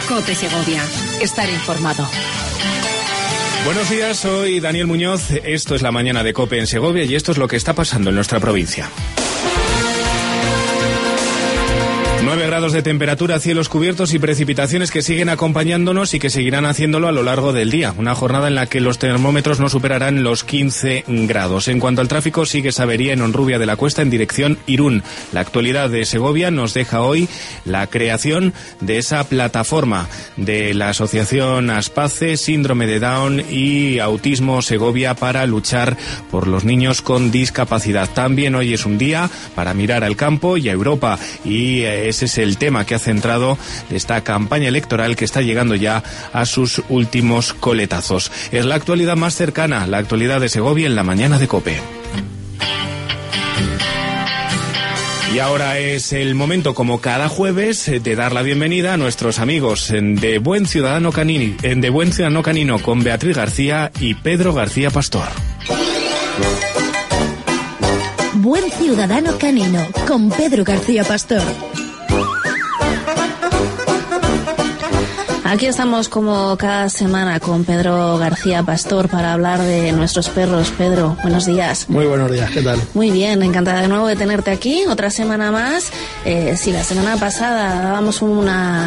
COPE Segovia. Estar informado. Buenos días, soy Daniel Muñoz. Esto es la mañana de COPE en Segovia y esto es lo que está pasando en nuestra provincia. 9 grados de temperatura, cielos cubiertos y precipitaciones que siguen acompañándonos y que seguirán haciéndolo a lo largo del día. Una jornada en la que los termómetros no superarán los 15 grados. En cuanto al tráfico, sigue esa avería en Honrubia de la Cuesta en dirección Irún. La actualidad de Segovia nos deja hoy la creación de esa plataforma de la asociación Aspace, Síndrome de Down y Autismo Segovia para luchar por los niños con discapacidad. También hoy es un día para mirar al campo y a Europa y ese es el tema que ha centrado esta campaña electoral que está llegando ya a sus últimos coletazos. Es la actualidad más cercana, la actualidad de Segovia en la mañana de COPE. Y ahora es el momento, como cada jueves, de dar la bienvenida a nuestros amigos de Buen Ciudadano Canino con Beatriz García y Pedro García Pastor. Buen Ciudadano Canino con Pedro García Pastor. Aquí estamos como cada semana con Pedro García Pastor para hablar de nuestros perros. Pedro, buenos días. Muy buenos días, ¿qué tal? Muy bien, encantada de nuevo de tenerte aquí, otra semana más. Sí, la semana pasada dábamos un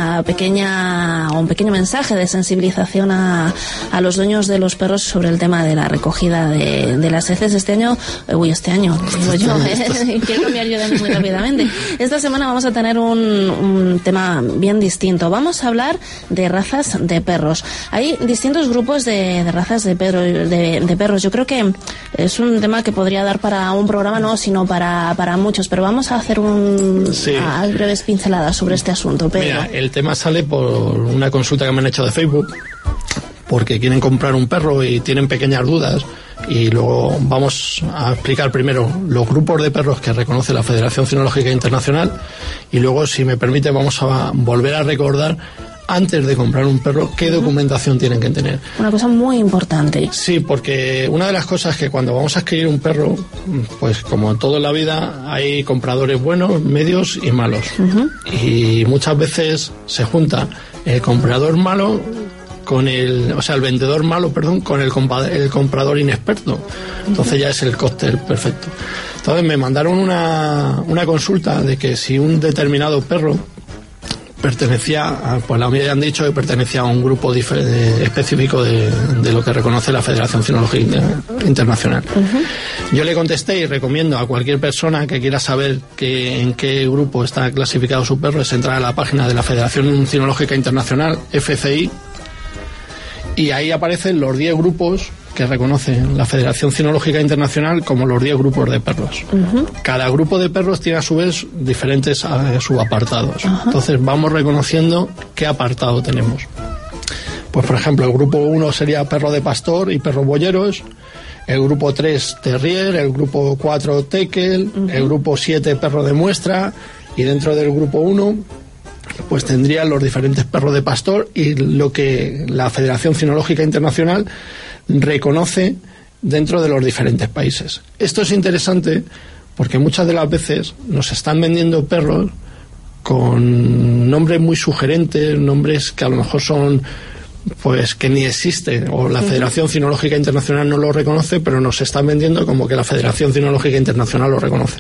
pequeño mensaje de sensibilización a los dueños de los perros sobre el tema de la recogida de las heces. Este año, digo yo, quiero cambiar yo de muy rápidamente. Esta semana vamos a tener un tema bien distinto. Vamos a hablar de razas de perros. Hay distintos grupos de razas de perros. Yo creo que es un tema que podría dar para un programa, no, sino para muchos, pero vamos a hacer breves pinceladas sobre este asunto. Pedro. Mira, el tema sale por una consulta que me han hecho de Facebook, porque quieren comprar un perro y tienen pequeñas dudas, y luego vamos a explicar primero los grupos de perros que reconoce la Federación Cinológica Internacional, y luego, si me permite, vamos a volver a recordar, antes de comprar un perro, qué documentación tienen que tener. Una cosa muy importante. Sí, porque una de las cosas es que cuando vamos a adquirir un perro, pues como en todo en la vida, hay compradores buenos, medios y malos. Y muchas veces se junta el comprador malo con el vendedor malo, con el comprador inexperto. Entonces ya es el cóctel perfecto. Entonces me mandaron una consulta de que si un determinado perro pertenecía, pues la mía ya han dicho que pertenecía a un grupo específico de lo que reconoce la Federación Cinológica Internacional. Yo le contesté y recomiendo a cualquier persona que quiera saber en qué grupo está clasificado su perro, es entrar a la página de la Federación Cinológica Internacional, FCI, y ahí aparecen los 10 grupos que reconoce la Federación Cinológica Internacional como los 10 grupos de perros. Cada grupo de perros tiene a su vez diferentes subapartados. Entonces vamos reconociendo qué apartado tenemos. Pues por ejemplo, el grupo 1 sería perro de pastor y perros boyeros, el grupo 3 terrier, el grupo 4 teckel, el grupo 7 perro de muestra, y dentro del grupo 1 pues tendrían los diferentes perros de pastor y lo que la Federación Cinológica Internacional reconoce dentro de los diferentes países. Esto es interesante porque muchas de las veces nos están vendiendo perros con nombres muy sugerentes, nombres que a lo mejor son pues que ni existen, o la Federación Cinológica Internacional no lo reconoce, pero nos están vendiendo como que la Federación Cinológica Internacional lo reconoce.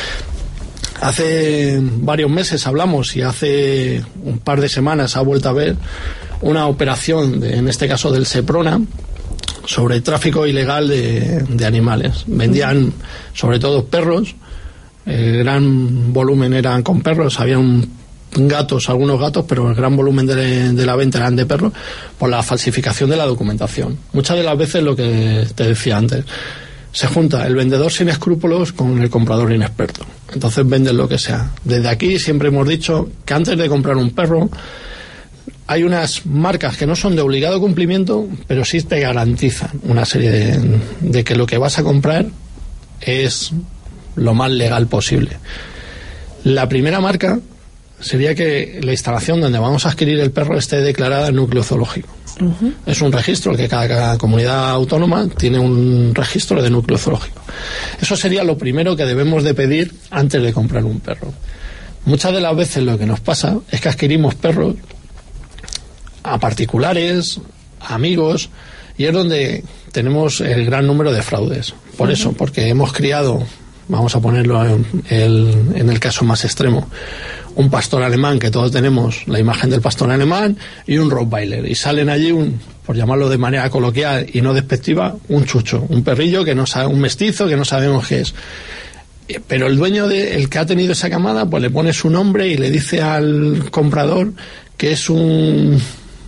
Hace varios meses hablamos, y hace un par de semanas ha vuelto a haber una operación, en este caso del Seprona, sobre tráfico ilegal de animales. Vendían sobre todo perros, el gran volumen eran con perros, había algunos gatos, pero el gran volumen de la venta eran de perros, por la falsificación de la documentación. Muchas de las veces, lo que te decía antes, se junta el vendedor sin escrúpulos con el comprador inexperto. Entonces venden lo que sea. Desde aquí siempre hemos dicho que antes de comprar un perro hay unas marcas que no son de obligado cumplimiento, pero sí te garantizan una serie de que lo que vas a comprar es lo más legal posible. La primera marca sería que la instalación donde vamos a adquirir el perro esté declarada en núcleo zoológico. Es un registro que cada comunidad autónoma tiene un registro de núcleo zoológico. Eso sería lo primero que debemos de pedir antes de comprar un perro. Muchas de las veces lo que nos pasa es que adquirimos perros a particulares, a amigos, y es donde tenemos el gran número de fraudes. Por eso, porque hemos criado, vamos a ponerlo en el caso más extremo, un pastor alemán, que todos tenemos la imagen del pastor alemán, y un Rottweiler, y salen allí por llamarlo de manera coloquial y no despectiva, un chucho, un perrillo que no sabe, un mestizo que no sabemos qué es. Pero el dueño el que ha tenido esa camada, pues le pone su nombre y le dice al comprador que es un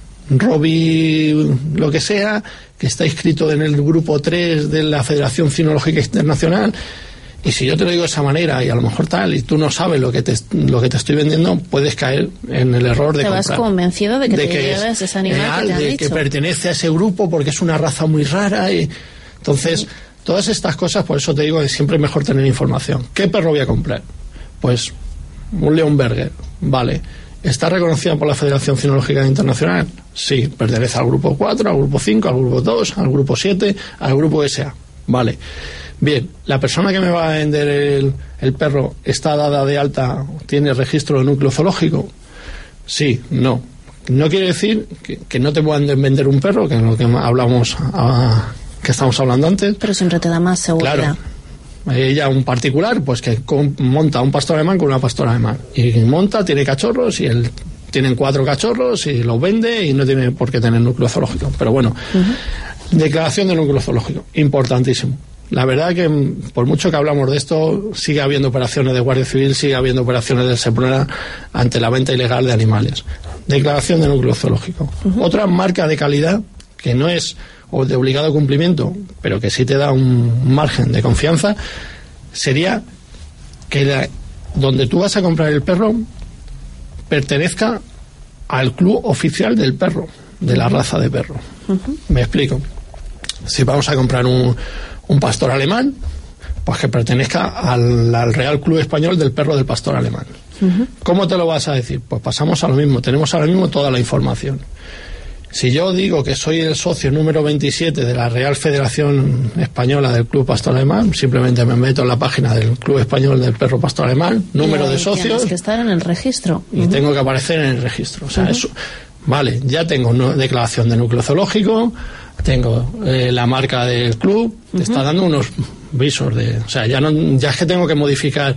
Robbie lo que sea, que está inscrito en el grupo 3 de la Federación Cinológica Internacional. Y si yo te lo digo de esa manera y a lo mejor tal, y tú no sabes lo que te estoy vendiendo, puedes caer en el error de comprar. Te vas convencido de que te lleves ese animal que te han dicho. Que pertenece a ese grupo porque es una raza muy rara. Y entonces, todas estas cosas, por eso te digo que siempre es mejor tener información. ¿Qué perro voy a comprar? Pues un Leonberger, vale. ¿Está reconocida por la Federación Cinológica Internacional? Sí, pertenece al grupo 4, al grupo 5, al grupo 2, al grupo 7, al grupo SA. Vale. Bien, ¿la persona que me va a vender el perro está dada de alta, tiene registro de núcleo zoológico? Sí, no. No quiere decir que no te puedan vender un perro, que es lo que hablamos, que estamos hablando antes. Pero siempre te da más seguridad. Claro. Ella, un particular, pues que monta un pastor alemán con una pastora alemán. Y monta, tiene cachorros, y tienen 4 cachorros, y los vende, y no tiene por qué tener núcleo zoológico. Pero bueno, declaración de núcleo zoológico, importantísimo. La verdad que, por mucho que hablamos de esto, sigue habiendo operaciones de Guardia Civil, sigue habiendo operaciones del Seprona ante la venta ilegal de animales. Declaración de núcleo zoológico. Otra marca de calidad, que no es o de obligado cumplimiento, pero que sí te da un margen de confianza, sería que donde tú vas a comprar el perro pertenezca al club oficial del perro, de la raza de perro. Me explico. Si vamos a comprar un pastor alemán, pues que pertenezca al Real Club Español del Perro del Pastor Alemán. ¿Cómo te lo vas a decir? Pues pasamos a lo mismo, tenemos ahora mismo toda la información. Si yo digo que soy el socio número 27 de la Real Federación Española del Club Pastor Alemán, simplemente me meto en la página del Club Español del Perro Pastor Alemán, número de socios. Tienes que estar en el registro. Y tengo que aparecer en el registro. O sea, eso, vale, ya tengo declaración de núcleo zoológico, tengo la marca del club, te está dando unos visos o sea, ya es que tengo que modificar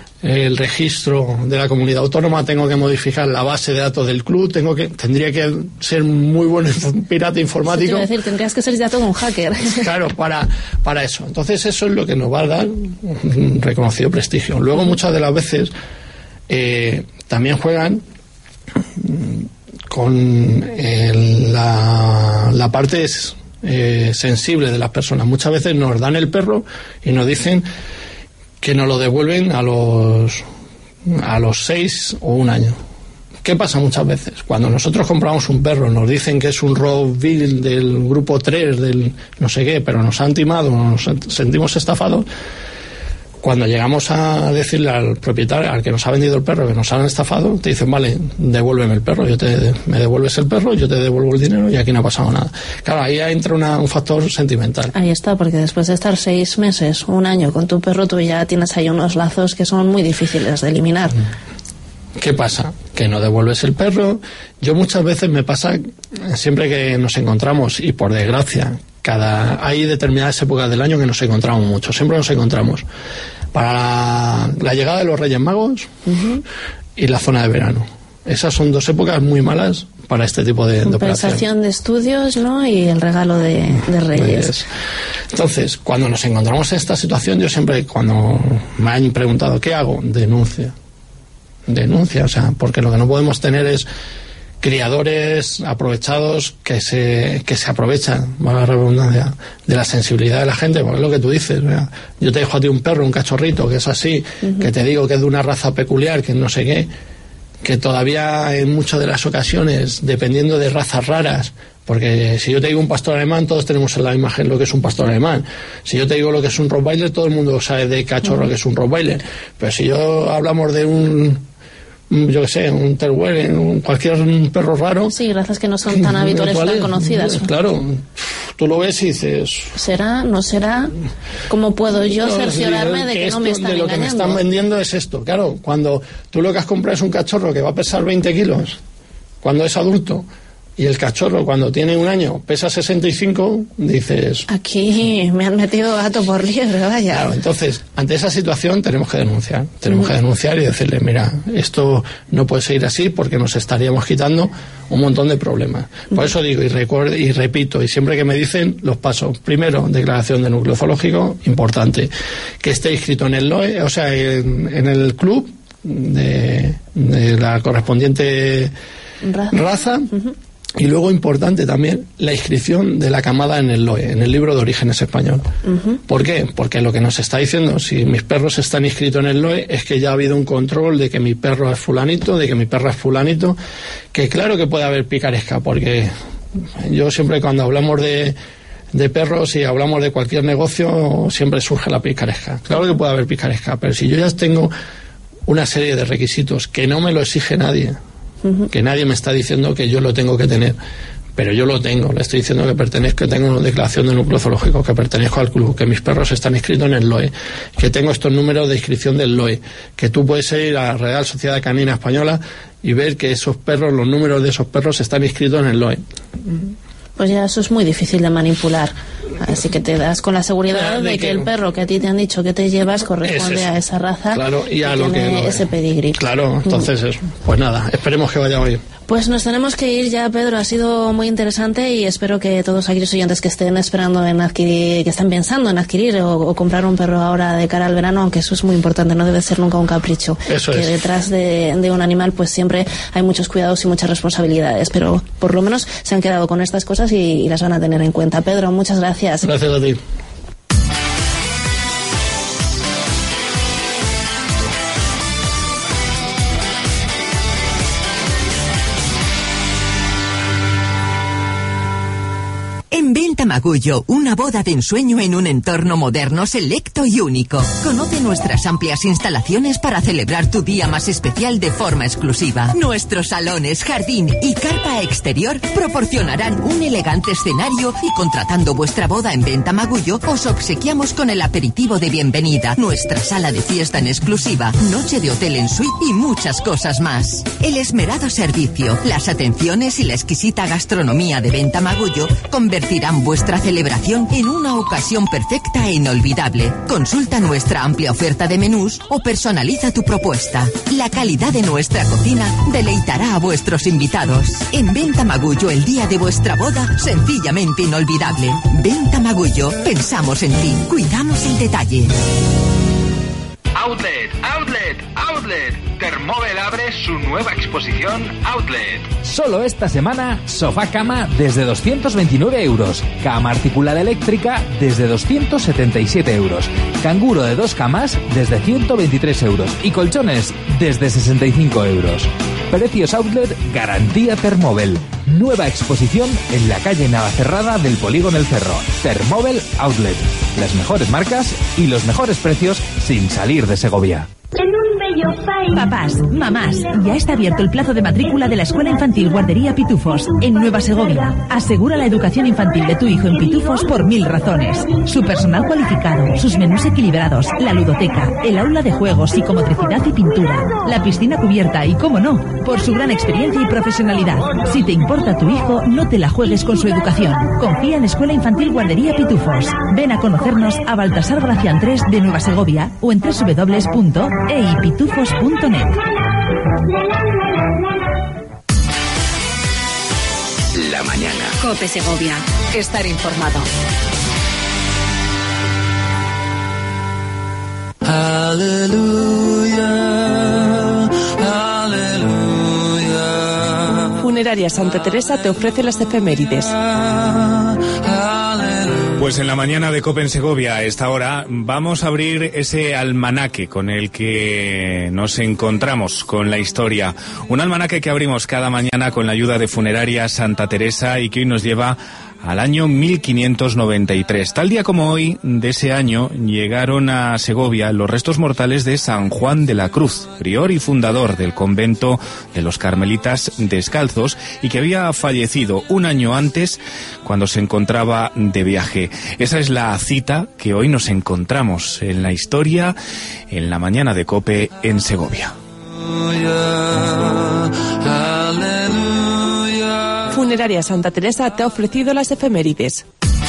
el registro de la comunidad autónoma, tengo que modificar la base de datos del club, tendría que ser muy buen pirata informático. Es decir, tendrías que ser ya todo un hacker. Claro, para eso. Entonces eso es lo que nos va a dar un reconocido prestigio. Luego muchas de las veces también juegan con la parte sensible de las personas. Muchas veces nos dan el perro y nos dicen que nos lo devuelven a los 6 o 1 año. ¿Qué pasa muchas veces? Cuando nosotros compramos un perro, nos dicen que es un Rottweiler del grupo 3, del no sé qué, pero nos han timado, nos sentimos estafados. Cuando llegamos a decirle al propietario, al que nos ha vendido el perro, que nos han estafado, te dicen, vale, devuélveme el perro, me devuelves el perro, yo te devuelvo el dinero y aquí no ha pasado nada. Claro, ahí entra un factor sentimental. Ahí está, porque después de estar 6 meses, 1 año con tu perro, tú ya tienes ahí unos lazos que son muy difíciles de eliminar. ¿Qué pasa? Que no devuelves el perro. Yo muchas veces me pasa, siempre que nos encontramos, y por desgracia, hay determinadas épocas del año que nos encontramos mucho, siempre nos encontramos para la llegada de los Reyes Magos y la zona de verano. Esas son 2 épocas muy malas para este tipo de operaciones. Compensación de estudios, ¿no? Y el regalo de Reyes. Entonces, cuando nos encontramos en esta situación, yo siempre, cuando me han preguntado ¿qué hago? Denuncia, o sea, porque lo que no podemos tener es criadores aprovechados que se aprovechan, valga la redundancia, de la sensibilidad de la gente, porque es lo que tú dices. Mira, yo te dejo a ti un perro, un cachorrito, que es así, que te digo que es de una raza peculiar, que no sé qué, que todavía en muchas de las ocasiones, dependiendo de razas raras, porque si yo te digo un pastor alemán, todos tenemos en la imagen lo que es un pastor alemán. Si yo te digo lo que es un Rottweiler, todo el mundo sabe de cachorro que es un Rottweiler. Pero si yo hablamos de un Terweiler, cualquier perro raro. Sí, razas que no son tan habituales, tan conocidas. Claro, tú lo ves y dices... ¿Será? ¿No será? ¿Cómo puedo yo cerciorarme de que no me están engañando? De lo que me están vendiendo es esto. Claro, cuando tú lo que has comprado es un cachorro que va a pesar 20 kilos, cuando es adulto, y el cachorro cuando tiene 1 año pesa 65, dices... Aquí me han metido gato por liebre, vaya. Claro, entonces, ante esa situación tenemos que denunciar. Tenemos que denunciar y decirle, mira, esto no puede seguir así porque nos estaríamos quitando un montón de problemas. Por eso digo, y repito, y siempre que me dicen, los pasos. Primero, declaración de núcleo zoológico, importante. Que esté inscrito en el LOE, o sea, en el club de la correspondiente raza. Y luego, importante también, la inscripción de la camada en el LOE, en el Libro de Orígenes Español. ¿Por qué? Porque lo que nos está diciendo, si mis perros están inscritos en el LOE, es que ya ha habido un control de que mi perro es fulanito, de que mi perra es fulanito, que claro que puede haber picaresca, porque yo siempre cuando hablamos de perros y hablamos de cualquier negocio, siempre surge la picaresca. Claro que puede haber picaresca, pero si yo ya tengo una serie de requisitos que no me lo exige nadie, que nadie me está diciendo que yo lo tengo que tener, pero yo lo tengo, le estoy diciendo que pertenezco, que tengo una declaración de núcleo zoológico, que pertenezco al club, que mis perros están inscritos en el LOE, que tengo estos números de inscripción del LOE, que tú puedes ir a la Real Sociedad Canina Española y ver que esos perros, los números de esos perros están inscritos en el LOE. Pues ya eso es muy difícil de manipular. Así que te das con la seguridad de que el perro que a ti te han dicho que te llevas corresponde a esa raza, claro, y a que lo tiene ese pedigrí. Claro, entonces pues nada, esperemos que vaya bien. Pues nos tenemos que ir ya, Pedro. Ha sido muy interesante y espero que todos aquellos oyentes que estén esperando en adquirir, que están pensando en adquirir o comprar un perro ahora de cara al verano, aunque eso es muy importante, no debe ser nunca un capricho. Eso que es. Detrás de un animal pues siempre hay muchos cuidados y muchas responsabilidades, pero por lo menos se han quedado con estas cosas y las van a tener en cuenta. Pedro, muchas gracias. Gracias a ti. En Venta Magullo, una boda de ensueño en un entorno moderno, selecto y único. Conoce nuestras amplias instalaciones para celebrar tu día más especial de forma exclusiva. Nuestros salones, jardín y carpa exterior proporcionarán un elegante escenario y contratando vuestra boda en Venta Magullo, os obsequiamos con el aperitivo de bienvenida, nuestra sala de fiesta en exclusiva, noche de hotel en suite y muchas cosas más. El esmerado servicio, las atenciones y la exquisita gastronomía de Venta Magullo convertirán vuestra celebración en una ocasión perfecta e inolvidable. Consulta nuestra amplia oferta de menús o personaliza tu propuesta. La calidad de nuestra cocina deleitará a vuestros invitados. En Venta Magullo, el día de vuestra boda, sencillamente inolvidable. Venta Magullo, pensamos en ti, cuidamos el detalle. Outlet, Outlet, Outlet. Thermobel abre su nueva exposición Outlet. Solo esta semana, sofá cama desde 229 euros, cama articulada eléctrica desde 277 euros, canguro de 2 camas desde 123 euros y colchones desde 65 euros. Precios Outlet, garantía Thermobel. Nueva exposición en la calle Navacerrada del Polígono El Cerro. Thermobel Outlet. Las mejores marcas y los mejores precios sin salir de Segovia. En un bello país. Papás, mamás, ya está abierto el plazo de matrícula de la Escuela Infantil Guardería Pitufos en Nueva Segovia. Asegura la educación infantil de tu hijo en Pitufos por 1000 razones. Su personal cualificado, sus menús equilibrados, la ludoteca, el aula de juegos, psicomotricidad y pintura, la piscina cubierta y, cómo no, por su gran experiencia y profesionalidad. Si te importa tu hijo, no te la juegues con su educación. Confía en Escuela Infantil Guardería Pitufos. Ven a conocernos a Baltasar Gracián 3 de Nueva Segovia o en www.eipitufos.net. La mañana. COPE Segovia. Estar informado. Aleluya, aleluya. Funeraria Santa Teresa te ofrece las efemérides. Pues en la mañana de COPE en Segovia, a esta hora, vamos a abrir ese almanaque con el que nos encontramos con la historia. Un almanaque que abrimos cada mañana con la ayuda de Funeraria Santa Teresa y que hoy nos lleva al año 1593. Tal día como hoy, de ese año, llegaron a Segovia los restos mortales de San Juan de la Cruz, prior y fundador del convento de los Carmelitas Descalzos y que había fallecido un año antes cuando se encontraba de viaje. Esa es la cita que hoy nos encontramos en la historia en la mañana de COPE en Segovia. Funeraria Santa Teresa te ha ofrecido las efemérides.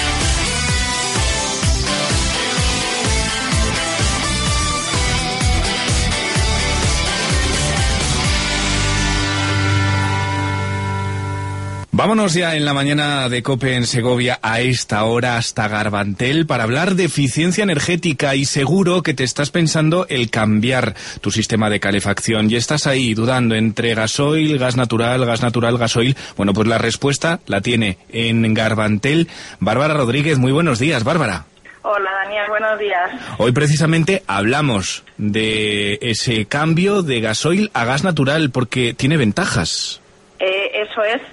Vámonos ya en la mañana de COPE en Segovia a esta hora hasta Garbantel para hablar de eficiencia energética, y seguro que te estás pensando el cambiar tu sistema de calefacción y estás ahí dudando entre gasoil, gas natural, gasoil. Bueno, pues la respuesta la tiene en Garbantel Bárbara Rodríguez. Muy buenos días, Bárbara. Hola, Daniel, buenos días. Hoy precisamente hablamos de ese cambio de gasoil a gas natural porque tiene ventajas. Eso es.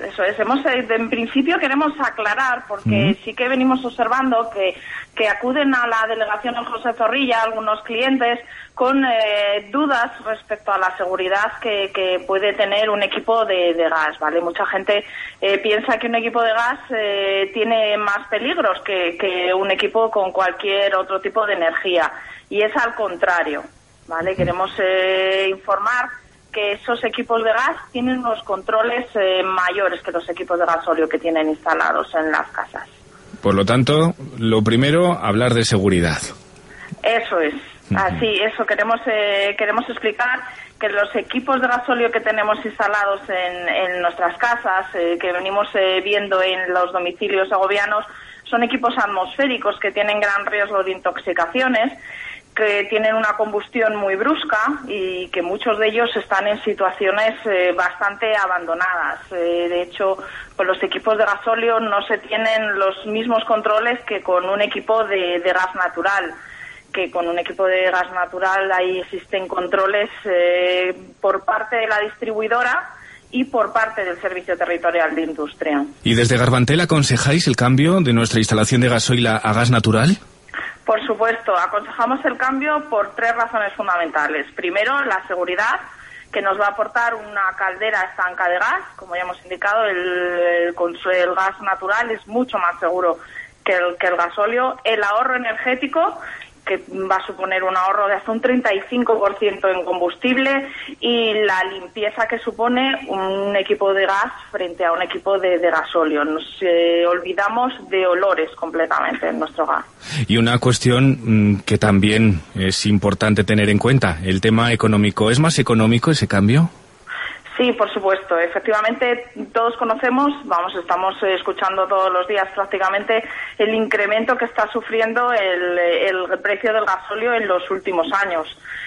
En principio queremos aclarar, porque sí que venimos observando que acuden a la delegación en José Zorrilla algunos clientes con dudas respecto a la seguridad que puede tener un equipo de gas, ¿vale? Mucha gente piensa que un equipo de gas tiene más peligros que un equipo con cualquier otro tipo de energía, y es al contrario, ¿vale? Queremos informar que esos equipos de gas tienen unos controles mayores que los equipos de gasóleo que tienen instalados en las casas. Por lo tanto, lo primero, hablar de seguridad. Eso es. Así, eso queremos explicar, que los equipos de gasóleo que tenemos instalados en nuestras casas, que venimos viendo en los domicilios segovianos, son equipos atmosféricos que tienen gran riesgo de intoxicaciones, que tienen una combustión muy brusca y que muchos de ellos están en situaciones bastante abandonadas. De hecho, con los equipos de gasóleo no se tienen los mismos controles que con un equipo de gas natural, que con un equipo de gas natural ahí existen controles por parte de la distribuidora y por parte del Servicio Territorial de Industria. ¿Y desde Garbantel aconsejáis el cambio de nuestra instalación de gasoil a gas natural? Por supuesto, aconsejamos el cambio por 3 razones fundamentales. Primero, la seguridad, que nos va a aportar una caldera estanca de gas. Como ya hemos indicado, el gas natural es mucho más seguro que el gasóleo. El ahorro energético, que va a suponer un ahorro de hasta un 35% en combustible, y la limpieza que supone un equipo de gas frente a un equipo de gasóleo. Nos olvidamos de olores completamente en nuestro gas. Y una cuestión que también es importante tener en cuenta, el tema económico. ¿Es más económico ese cambio? Sí, por supuesto. Efectivamente, todos conocemos, estamos escuchando todos los días prácticamente el incremento que está sufriendo el precio del gasóleo en los últimos años.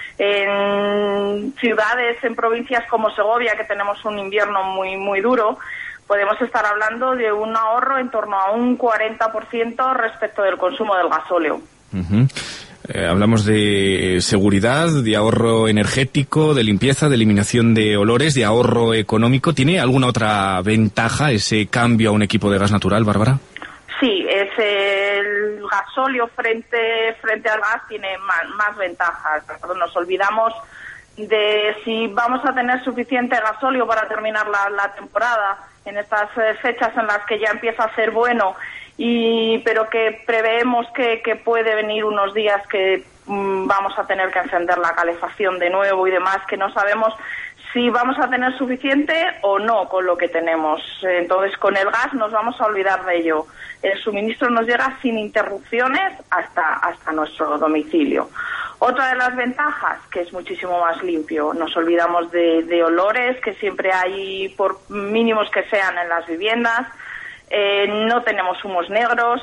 En ciudades, en provincias como Segovia, que tenemos un invierno muy, muy duro, podemos estar hablando de un ahorro en torno a un 40% respecto del consumo del gasóleo. Hablamos de seguridad, de ahorro energético, de limpieza, de eliminación de olores, de ahorro económico. ¿Tiene alguna otra ventaja ese cambio a un equipo de gas natural, Bárbara? Sí, el gasóleo frente al gas tiene más ventajas. Nos olvidamos de si vamos a tener suficiente gasóleo para terminar la temporada en estas fechas en las que ya empieza a hacer bueno, pero que preveemos que puede venir unos días que vamos a tener que encender la calefacción de nuevo y demás, que no sabemos si vamos a tener suficiente o no con lo que tenemos. Entonces, con el gas nos vamos a olvidar de ello. El suministro nos llega sin interrupciones hasta nuestro domicilio. Otra de las ventajas, que es muchísimo más limpio. Nos olvidamos de olores que siempre hay, por mínimos que sean, en las viviendas. No tenemos humos negros,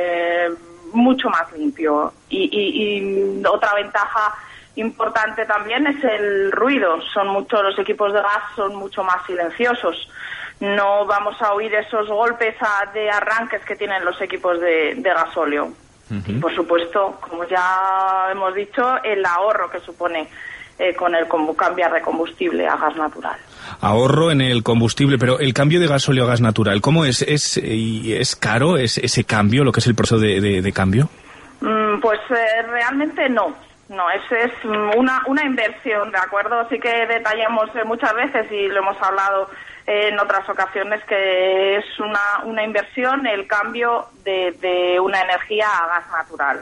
mucho más limpio. Y otra ventaja importante también es el ruido. Los equipos de gas son mucho más silenciosos. No vamos a oír esos golpes de arranques que tienen los equipos de gasóleo. Y por supuesto, como ya hemos dicho, el ahorro que supone con el cambiar de combustible a gas natural. Ahorro en el combustible, pero el cambio de gasóleo a gas natural, ¿cómo es? ¿Es caro ese cambio, lo que es el proceso de cambio? Pues realmente no. No, es una inversión, ¿de acuerdo? Sí que detallamos muchas veces, y lo hemos hablado en otras ocasiones, que es una inversión el cambio de una energía a gas natural.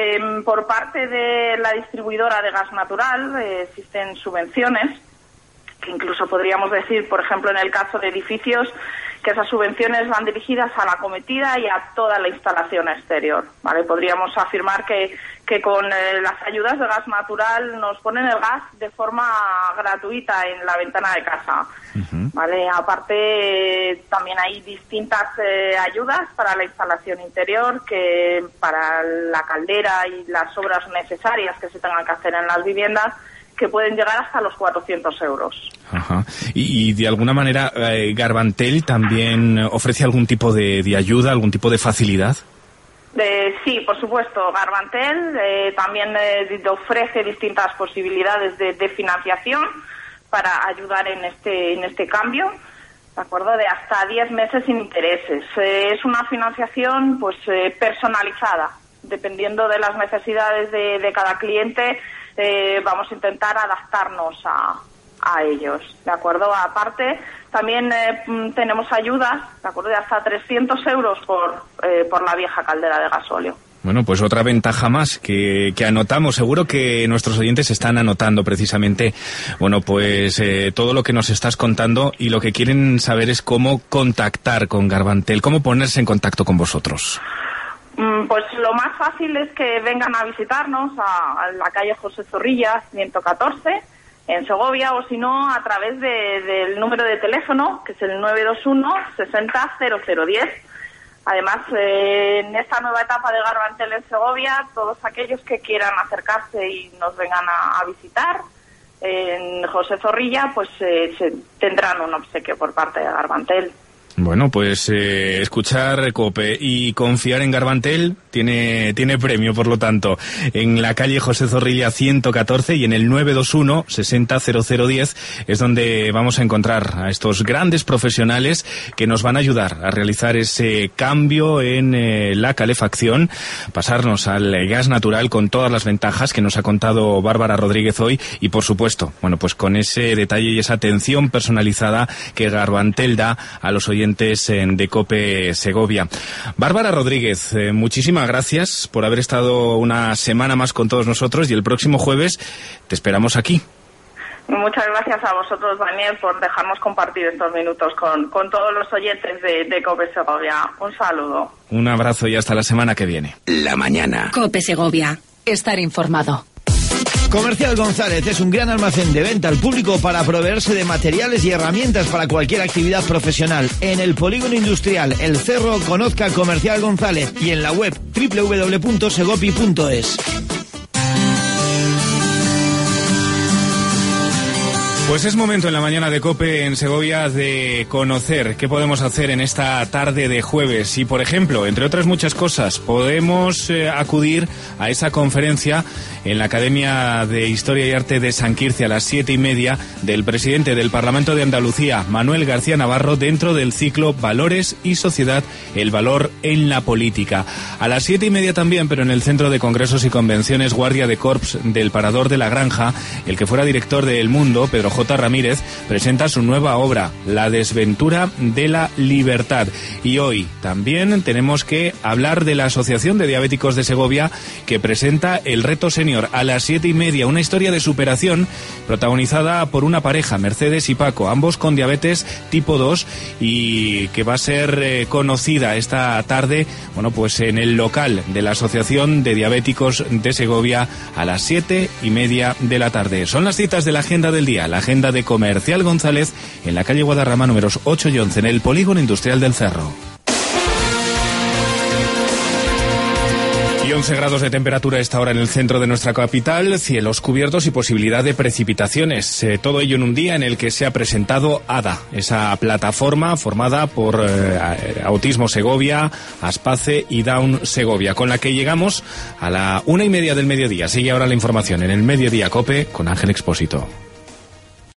Por parte de la distribuidora de gas natural existen subvenciones que incluso podríamos decir, por ejemplo, en el caso de edificios, que esas subvenciones van dirigidas a la acometida y a toda la instalación exterior, ¿vale? Podríamos afirmar que con las ayudas de gas natural nos ponen el gas de forma gratuita en la ventana de casa, ¿vale? Aparte, también hay distintas ayudas para la instalación interior, que para la caldera y las obras necesarias que se tengan que hacer en las viviendas, que pueden llegar hasta los 400 euros. Ajá. Y de alguna manera, Garbantel también ofrece algún tipo de ayuda, algún tipo de facilidad. Sí, por supuesto. Garbantel también ofrece distintas posibilidades de financiación para ayudar en este cambio, ¿de acuerdo? De hasta 10 meses sin intereses. Es una financiación pues personalizada, dependiendo de las necesidades de cada cliente. Vamos a intentar adaptarnos a ellos, ¿de acuerdo? Aparte, también tenemos ayudas, ¿de acuerdo?, de hasta 300 euros por la vieja caldera de gasóleo. Bueno, pues otra ventaja más que anotamos. Seguro que nuestros oyentes están anotando precisamente, bueno, pues todo lo que nos estás contando, y lo que quieren saber es cómo contactar con Garbantel, cómo ponerse en contacto con vosotros. Pues lo más fácil es que vengan a visitarnos a la calle José Zorrilla 114 en Segovia, o si no, a través del número de teléfono, que es el 921 60 0010. Además, en esta nueva etapa de Garbantel en Segovia, todos aquellos que quieran acercarse y nos vengan a visitar en José Zorrilla, pues tendrán un obsequio por parte de Garbantel. Bueno, pues escuchar COPE y confiar en Garbantel tiene premio, por lo tanto. En la calle José Zorrilla 114 y en el 921 60 0010 es donde vamos a encontrar a estos grandes profesionales que nos van a ayudar a realizar ese cambio en la calefacción, pasarnos al gas natural con todas las ventajas que nos ha contado Bárbara Rodríguez hoy, y por supuesto, bueno, pues con ese detalle y esa atención personalizada que Garbantel da a los oyentes de COPE Segovia. Bárbara Rodríguez, muchísimas gracias por haber estado una semana más con todos nosotros, y el próximo jueves te esperamos aquí. Muchas gracias a vosotros, Daniel, por dejarnos compartir estos minutos con todos los oyentes de COPE Segovia. Un saludo. Un abrazo y hasta la semana que viene. La mañana. COPE Segovia. Estar informado. Comercial González es un gran almacén de venta al público para proveerse de materiales y herramientas para cualquier actividad profesional. En el Polígono Industrial El Cerro, conozca Comercial González, y en la web www.segopi.es. Pues es momento en la mañana de COPE en Segovia de conocer qué podemos hacer en esta tarde de jueves. Y, por ejemplo, entre otras muchas cosas, podemos acudir a esa conferencia en la Academia de Historia y Arte de San Quirce a las 7:30 del presidente del Parlamento de Andalucía, Manuel García Navarro, dentro del ciclo Valores y Sociedad, el valor en la política. A las 7:30 también, pero en el Centro de Congresos y Convenciones Guardia de Corps del Parador de la Granja, el que fuera director de El Mundo, Pedro J. Ramírez, presenta su nueva obra, La desventura de la libertad. Y hoy también tenemos que hablar de la Asociación de Diabéticos de Segovia, que presenta El Reto Senior a las 7:30, una historia de superación protagonizada por una pareja, Mercedes y Paco, ambos con diabetes tipo 2, y que va a ser conocida esta tarde, bueno, pues en el local de la Asociación de Diabéticos de Segovia a las 7:30 de la tarde. Son las citas de la agenda del día, la agenda de Comercial González, en la calle Guadarrama números 8 y 11, en el Polígono Industrial del Cerro. Y 11 grados de temperatura a esta hora en el centro de nuestra capital, cielos cubiertos y posibilidad de precipitaciones. Todo ello en un día en el que se ha presentado ADA, esa plataforma formada por Autismo Segovia, Aspace y Down Segovia, con la que llegamos a la 1:30 del mediodía. Sigue ahora la información en el Mediodía COPE con Ángel Expósito.